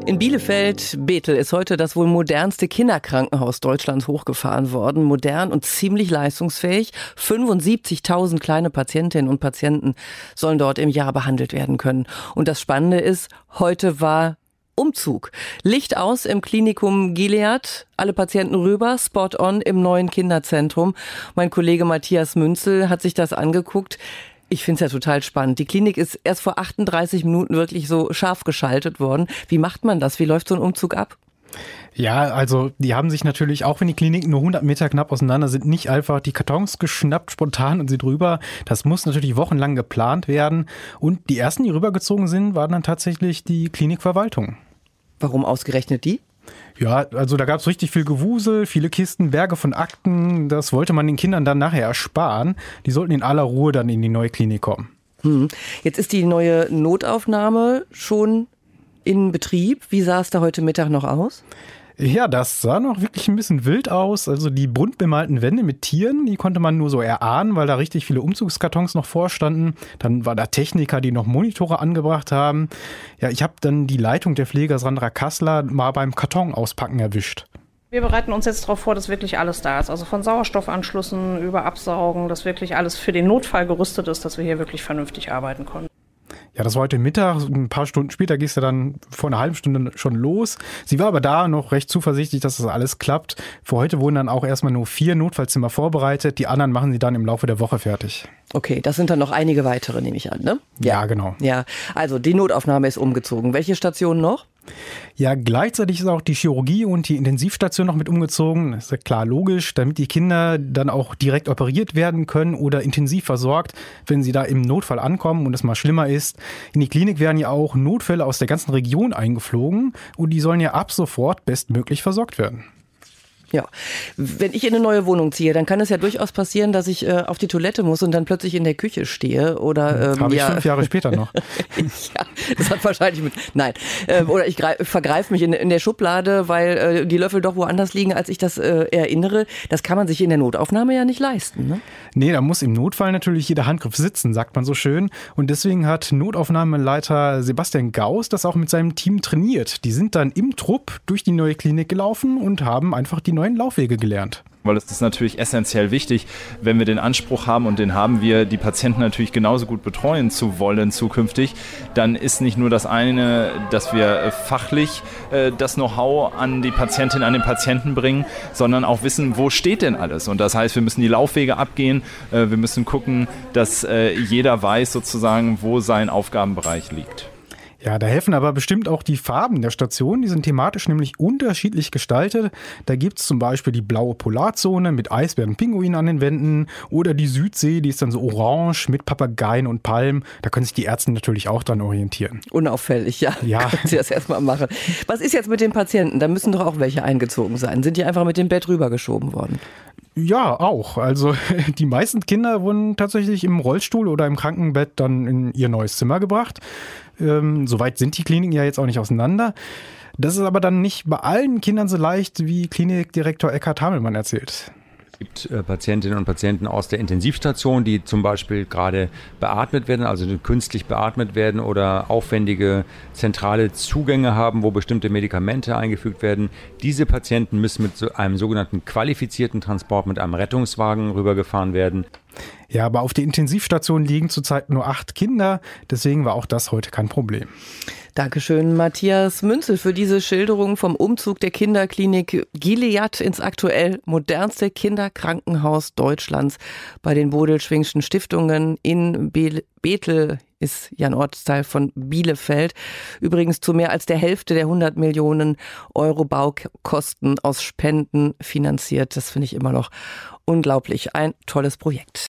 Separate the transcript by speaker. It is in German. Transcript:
Speaker 1: In Bielefeld-Bethel ist heute das wohl modernste Kinderkrankenhaus Deutschlands hochgefahren worden. Modern und ziemlich leistungsfähig. 75.000 kleine Patientinnen und Patienten sollen dort im Jahr behandelt werden können. Und das Spannende ist, heute war Umzug. Licht aus im Klinikum Gilead, alle Patienten rüber, spot on im neuen Kinderzentrum. Mein Kollege Matthias Münzel hat sich das angeguckt. Ich finde es ja total spannend. Die Klinik ist erst vor 38 Minuten wirklich so scharf geschaltet worden. Wie macht man das? Wie läuft so ein Umzug ab?
Speaker 2: Ja, also die haben sich natürlich, auch wenn die Kliniken nur 100 Meter knapp auseinander sind, nicht einfach die Kartons geschnappt, spontan und sind rüber. Das muss natürlich wochenlang geplant werden. Und die ersten, die rübergezogen sind, waren dann tatsächlich die Klinikverwaltung.
Speaker 1: Warum ausgerechnet die?
Speaker 2: Ja, also da gab es richtig viel Gewusel, viele Kisten, Berge von Akten. Das wollte man den Kindern dann nachher ersparen. Die sollten in aller Ruhe dann in die neue Klinik kommen.
Speaker 1: Jetzt ist die neue Notaufnahme schon in Betrieb. Wie sah es da heute Mittag noch aus?
Speaker 2: Ja, das sah noch wirklich ein bisschen wild aus. Also die bunt bemalten Wände mit Tieren, die konnte man nur so erahnen, weil da richtig viele Umzugskartons noch vorstanden. Dann war da Techniker, die noch Monitore angebracht haben. Ja, ich habe dann die Leitung der Pfleger Sandra Kassler mal beim Karton auspacken erwischt.
Speaker 3: Wir bereiten uns jetzt darauf vor, dass wirklich alles da ist. Also von Sauerstoffanschlüssen über Absaugen, dass wirklich alles für den Notfall gerüstet ist, dass wir hier wirklich vernünftig arbeiten können.
Speaker 2: Ja, das war heute Mittag. Ein paar Stunden später ging es ja dann vor einer halben Stunde schon los. Sie war aber da noch recht zuversichtlich, dass das alles klappt. Für heute wurden dann auch erstmal nur 4 Notfallzimmer vorbereitet. Die anderen machen sie dann im Laufe der Woche fertig.
Speaker 1: Okay, das sind dann noch einige weitere, nehme ich an, ne?
Speaker 2: Ja, genau.
Speaker 1: Ja, also die Notaufnahme ist umgezogen. Welche Stationen noch?
Speaker 2: Ja, gleichzeitig ist auch die Chirurgie und die Intensivstation noch mit umgezogen. Das ist ja klar logisch, damit die Kinder dann auch direkt operiert werden können oder intensiv versorgt, wenn sie da im Notfall ankommen und es mal schlimmer ist. In die Klinik werden ja auch Notfälle aus der ganzen Region eingeflogen und die sollen ja ab sofort bestmöglich versorgt werden.
Speaker 1: Ja, wenn ich in eine neue Wohnung ziehe, dann kann es ja durchaus passieren, dass ich auf die Toilette muss und dann plötzlich in der Küche stehe. Oder
Speaker 2: habe ich 5 Jahre später noch.
Speaker 1: Ja, das hat wahrscheinlich nein. Oder ich vergreife mich in der Schublade, weil die Löffel doch woanders liegen, als ich das erinnere. Das kann man sich in der Notaufnahme ja nicht leisten, ne?
Speaker 2: Nee, da muss im Notfall natürlich jeder Handgriff sitzen, sagt man so schön. Und deswegen hat Notaufnahmeleiter Sebastian Gauss das auch mit seinem Team trainiert. Die sind dann im Trupp durch die neue Klinik gelaufen und haben einfach die neuen Laufwege gelernt.
Speaker 4: Weil es ist natürlich essentiell wichtig, wenn wir den Anspruch haben, und den haben wir, die Patienten natürlich genauso gut betreuen zu wollen zukünftig, dann ist nicht nur das eine, dass wir fachlich das Know-how an die Patientin, an den Patienten bringen, sondern auch wissen, wo steht denn alles. Und das heißt, wir müssen die Laufwege abgehen, wir müssen gucken, dass jeder weiß sozusagen, wo sein Aufgabenbereich liegt.
Speaker 2: Ja, da helfen aber bestimmt auch die Farben der Station. Die sind thematisch nämlich unterschiedlich gestaltet. Da gibt's zum Beispiel die blaue Polarzone mit Eisbären und Pinguinen an den Wänden oder die Südsee, die ist dann so orange mit Papageien und Palmen. Da können sich die Ärzte natürlich auch dran orientieren.
Speaker 1: Unauffällig, ja. Können Sie das erstmal machen. Was ist jetzt mit den Patienten? Da müssen doch auch welche eingezogen sein. Sind die einfach mit dem Bett rübergeschoben worden?
Speaker 2: Ja, auch. Also die meisten Kinder wurden tatsächlich im Rollstuhl oder im Krankenbett dann in ihr neues Zimmer gebracht. Soweit sind die Kliniken ja jetzt auch nicht auseinander. Das ist aber dann nicht bei allen Kindern so leicht, wie Klinikdirektor Eckhard Hamelmann erzählt.
Speaker 5: Es gibt Patientinnen und Patienten aus der Intensivstation, die zum Beispiel gerade beatmet werden, also künstlich beatmet werden oder aufwendige zentrale Zugänge haben, wo bestimmte Medikamente eingefügt werden. Diese Patienten müssen mit einem sogenannten qualifizierten Transport mit einem Rettungswagen rübergefahren werden.
Speaker 2: Ja, aber auf der Intensivstation liegen zurzeit nur 8 Kinder, deswegen war auch das heute kein Problem.
Speaker 1: Dankeschön, Matthias Münzel, für diese Schilderung vom Umzug der Kinderklinik Gilead ins aktuell modernste Kinderkrankenhaus Deutschlands bei den Bodelschwingschen Stiftungen in Bethel. Ist ja ein Ortsteil von Bielefeld. Übrigens zu mehr als der Hälfte der 100 Millionen Euro Baukosten aus Spenden finanziert. Das finde ich immer noch unglaublich. Ein tolles Projekt.